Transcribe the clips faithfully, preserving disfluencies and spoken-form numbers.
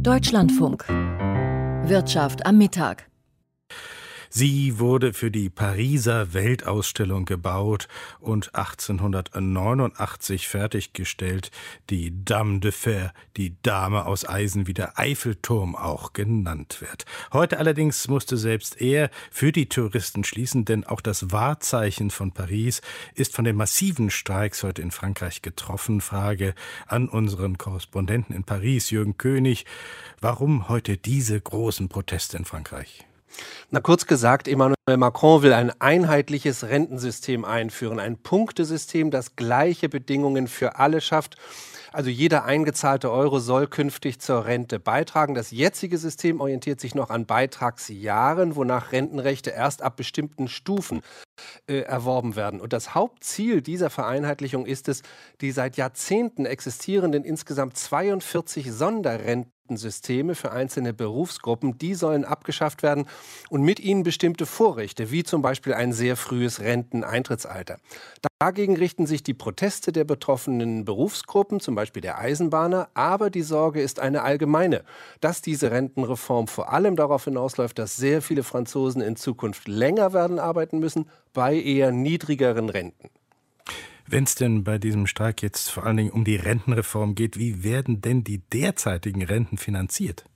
Deutschlandfunk. Wirtschaft am Mittag. Sie wurde für die Pariser Weltausstellung gebaut und achtzehnhundertneunundachtzig fertiggestellt. Die Dame de Fer, die Dame aus Eisen, wie der Eiffelturm auch genannt wird. Heute allerdings musste selbst er für die Touristen schließen, denn auch das Wahrzeichen von Paris ist von den massiven Streiks heute in Frankreich getroffen. Frage an unseren Korrespondenten in Paris, Jürgen König. Warum heute diese großen Proteste in Frankreich? Na, kurz gesagt, Emmanuel Macron will ein einheitliches Rentensystem einführen, ein Punktesystem, das gleiche Bedingungen für alle schafft. Also jeder eingezahlte Euro soll künftig zur Rente beitragen. Das jetzige System orientiert sich noch an Beitragsjahren, wonach Rentenrechte erst ab bestimmten Stufen äh, erworben werden. Und das Hauptziel dieser Vereinheitlichung ist es, die seit Jahrzehnten existierenden insgesamt zweiundvierzig Sonderrenten Systeme für einzelne Berufsgruppen, die sollen abgeschafft werden und mit ihnen bestimmte Vorrechte, wie zum Beispiel ein sehr frühes Renteneintrittsalter. Dagegen richten sich die Proteste der betroffenen Berufsgruppen, zum Beispiel der Eisenbahner, aber die Sorge ist eine allgemeine, dass diese Rentenreform vor allem darauf hinausläuft, dass sehr viele Franzosen in Zukunft länger werden arbeiten müssen, bei eher niedrigeren Renten. Wenn es denn bei diesem Streik jetzt vor allen Dingen um die Rentenreform geht, wie werden denn die derzeitigen Renten finanziert?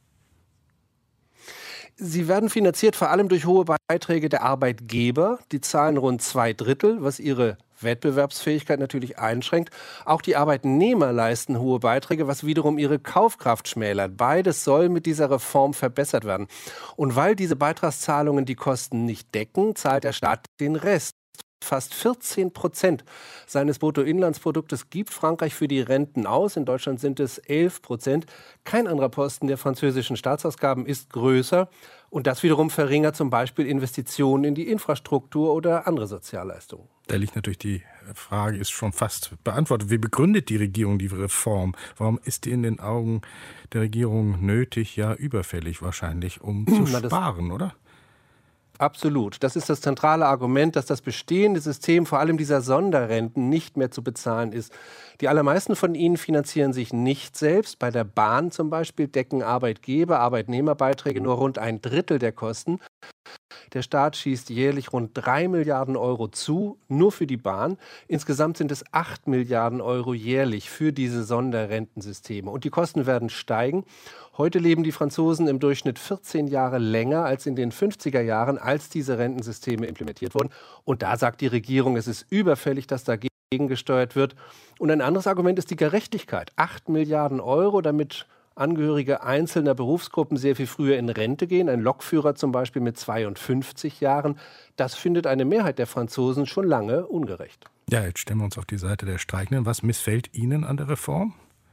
Sie werden finanziert vor allem durch hohe Beiträge der Arbeitgeber. Die zahlen rund zwei Drittel, was ihre Wettbewerbsfähigkeit natürlich einschränkt. Auch die Arbeitnehmer leisten hohe Beiträge, was wiederum ihre Kaufkraft schmälert. Beides soll mit dieser Reform verbessert werden. Und weil diese Beitragszahlungen die Kosten nicht decken, zahlt der Staat den Rest. Fast vierzehn Prozent seines Bruttoinlandsproduktes gibt Frankreich für die Renten aus. In Deutschland sind es elf Prozent. Kein anderer Posten der französischen Staatsausgaben ist größer. Und das wiederum verringert zum Beispiel Investitionen in die Infrastruktur oder andere Sozialleistungen. Da liegt natürlich die Frage, ist schon fast beantwortet. Wie begründet die Regierung die Reform? Warum ist die in den Augen der Regierung nötig, ja überfällig wahrscheinlich, um zu Na, sparen, oder? Absolut. Das ist das zentrale Argument, dass das bestehende System, vor allem dieser Sonderrenten, nicht mehr zu bezahlen ist. Die allermeisten von ihnen finanzieren sich nicht selbst. Bei der Bahn zum Beispiel decken Arbeitgeber, Arbeitnehmerbeiträge nur rund ein Drittel der Kosten. Der Staat schießt jährlich rund drei Milliarden Euro zu, nur für die Bahn. Insgesamt sind es acht Milliarden Euro jährlich für diese Sonderrentensysteme. Und die Kosten werden steigen. Heute leben die Franzosen im Durchschnitt vierzehn Jahre länger als in den fünfziger Jahren, als diese Rentensysteme implementiert wurden. Und da sagt die Regierung, es ist überfällig, dass dagegen gesteuert wird. Und ein anderes Argument ist die Gerechtigkeit. acht Milliarden Euro, damit Angehörige einzelner Berufsgruppen sehr viel früher in Rente gehen. Ein Lokführer zum Beispiel mit zweiundfünfzig Jahren. Das findet eine Mehrheit der Franzosen schon lange ungerecht. Ja, jetzt stellen wir uns auf die Seite der Streikenden. Was missfällt Ihnen an der Reform?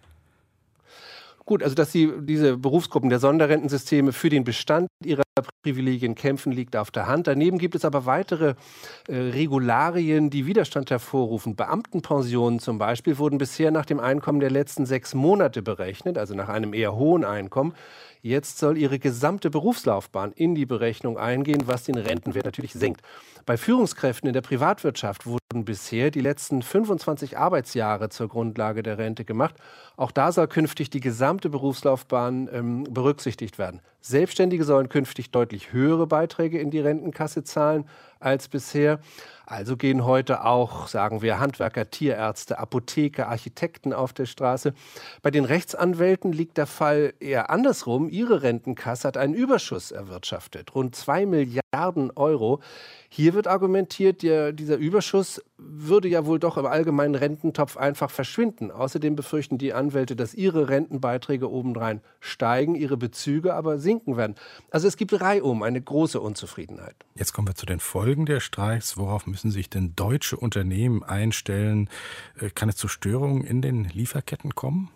Gut, also dass sie diese Berufsgruppen der Sonderrentensysteme für den Bestand ihrer Privilegien kämpfen, liegt auf der Hand. Daneben gibt es aber weitere äh, Regularien, die Widerstand hervorrufen. Beamtenpensionen zum Beispiel wurden bisher nach dem Einkommen der letzten sechs Monate berechnet, also nach einem eher hohen Einkommen. Jetzt soll ihre gesamte Berufslaufbahn in die Berechnung eingehen, was den Rentenwert natürlich senkt. Bei Führungskräften in der Privatwirtschaft wurden bisher die letzten fünfundzwanzig Arbeitsjahre zur Grundlage der Rente gemacht. Auch da soll künftig die gesamte Berufslaufbahn ähm, berücksichtigt werden. Selbstständige sollen künftig deutlich höhere Beiträge in die Rentenkasse zahlen als bisher. Also gehen heute auch, sagen wir, Handwerker, Tierärzte, Apotheker, Architekten auf der Straße. Bei den Rechtsanwälten liegt der Fall eher andersrum. Ihre Rentenkasse hat einen Überschuss erwirtschaftet, rund zwei Milliarden Euro. Hier wird argumentiert, der, dieser Überschuss würde ja wohl doch im allgemeinen Rententopf einfach verschwinden. Außerdem befürchten die Anwälte, dass ihre Rentenbeiträge obendrein steigen, ihre Bezüge aber sinken werden. Also es gibt reihum eine große Unzufriedenheit. Jetzt kommen wir zu den Folgen der Streiks. Worauf müssen sich denn deutsche Unternehmen einstellen? Kann es zu Störungen in den Lieferketten kommen?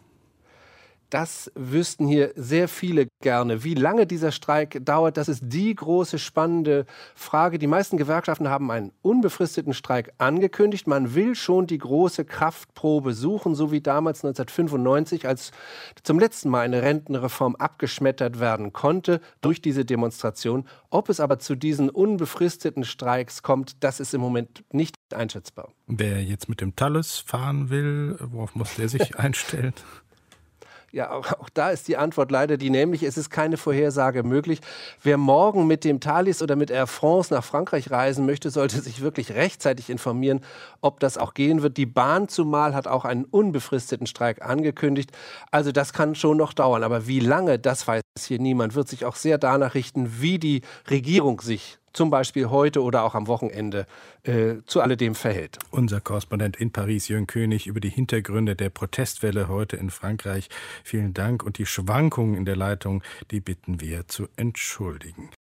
Das wüssten hier sehr viele gerne. Wie lange dieser Streik dauert, das ist die große spannende Frage. Die meisten Gewerkschaften haben einen unbefristeten Streik angekündigt. Man will schon die große Kraftprobe suchen, so wie damals neunzehnhundertfünfundneunzig, als zum letzten Mal eine Rentenreform abgeschmettert werden konnte durch diese Demonstration. Ob es aber zu diesen unbefristeten Streiks kommt, das ist im Moment nicht einschätzbar. Wer jetzt mit dem Thales fahren will, worauf muss der sich einstellen? Ja, auch, auch da ist die Antwort leider die, nämlich es ist keine Vorhersage möglich. Wer morgen mit dem Thalys oder mit Air France nach Frankreich reisen möchte, sollte sich wirklich rechtzeitig informieren, ob das auch gehen wird. Die Bahn zumal hat auch einen unbefristeten Streik angekündigt. Also das kann schon noch dauern. Aber wie lange, das weiß hier niemand. Wird sich auch sehr danach richten, wie die Regierung sich zum Beispiel heute oder auch am Wochenende äh, zu alledem verhält. Unser Korrespondent in Paris, Jürgen König, über die Hintergründe der Protestwelle heute in Frankreich. Vielen Dank. Und die Schwankungen in der Leitung, die bitten wir zu entschuldigen.